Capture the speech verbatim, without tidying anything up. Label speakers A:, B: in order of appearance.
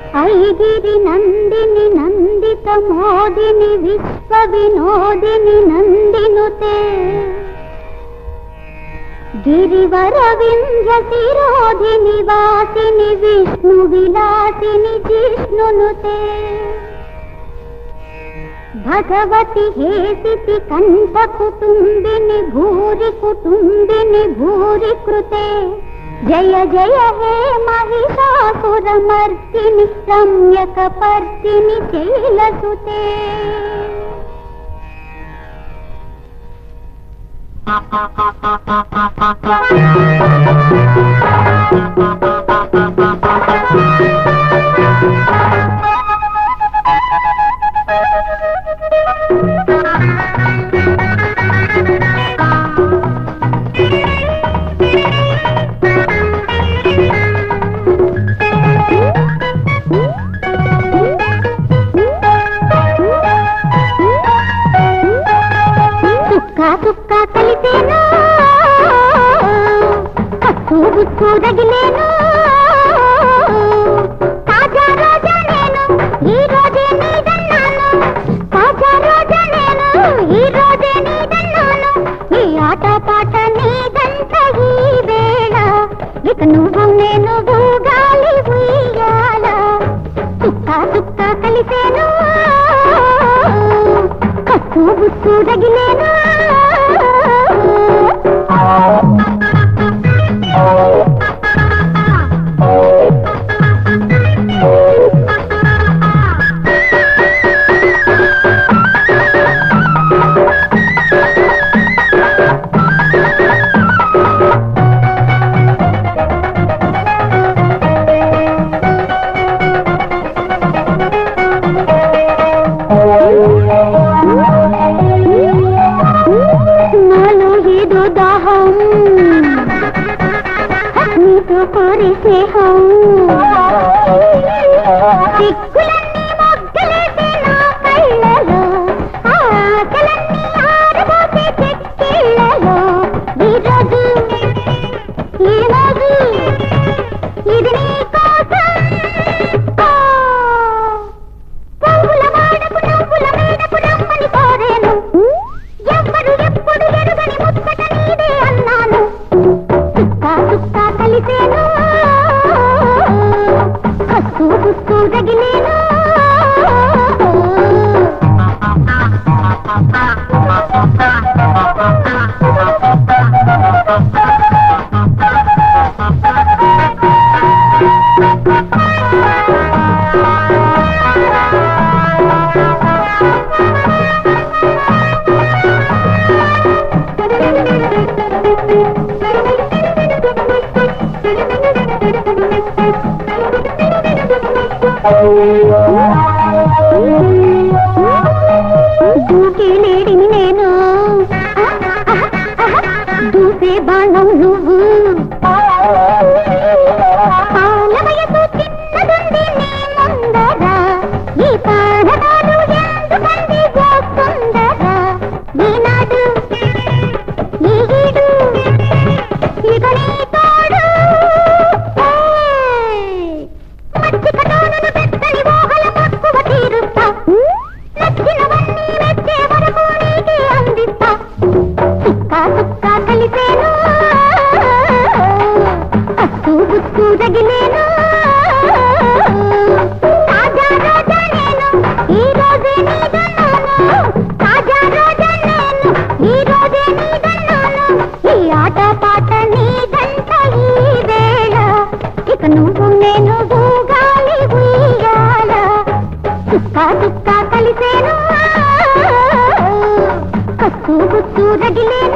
A: ఐగిరి నందిని నందిత మోదిని విశ్వ వినోదిని నందినుతే గిరివర వింధ్య శిరోధిని వాసిని విష్ణు విలాసిని జిష్ణునుతే భగవతి హేసితి కంఠ కుటుంబిని భూరి కుటుంబిని భూరి కృతే జయ జయ హే మహిషాసురమర్దిని రమ్యకపర్దిని శైలసుతే సుక్క కలిసేను కత్తు గుత్తు రగిలేను తాజా రోజా నేను ఈ రోజే నీదన్నాను తాజా రోజా నేను ఈ రోజే నీదన్నాను ఈ ఆట పాట నీదంట ఈ వేళ ఇక నువ్వు నేను గాలి ఉయ్యాల సుక్క సుక్క కలిసేను కత్తు గుత్తు రగిలేను స్నేహం సిగ్గులన్నీ మొగ్గలేసే నా కళ్ళలో ఆకలన్నీ ఆరబోసే చెక్కిళ్ళలో ఈరోజు ఈరోజు ఇది నీ కోసం పువ్వుల వాడకు నవ్వుల మేడకు రమ్మని కోరేను ఎవ్వరు ఎప్పుడు ఎరుగని ముచ్చట నీదే అన్నాను సుక్క సుక్క కలిసేను కస్తూ గుస్తూ రగిలేను దూకే లేడిని నేను దూసే బాణం నువ్వు పాలవయసు చిన్నదుంది నీ ముందర ఈ పాడదారు ఎందుకంది గోసుందర ఈనాడు ఈడు ఇక నీ తోడు మచ్చికటోను పెద్దని మోహల మక్కువ తీరుస్తా నచ్చినవన్నీ మెచ్చే వరకు నీకే అందిస్తా సుక్క సుక్క కలిసేను కస్తూ గుత్తు రగిలేను తాజా రోజా నేను ఈ రోజే నీదన్నాను తాజా రోజా నేను ఈ రోజే నీదన్నాను ఈ ఆట పాట నీదంట ఈ వేళ ఇక నువ్వు నేను గాలి ఉయ్యాల సుక్క సుక్క కలిసేను కస్తూ గుత్తు రగిలేను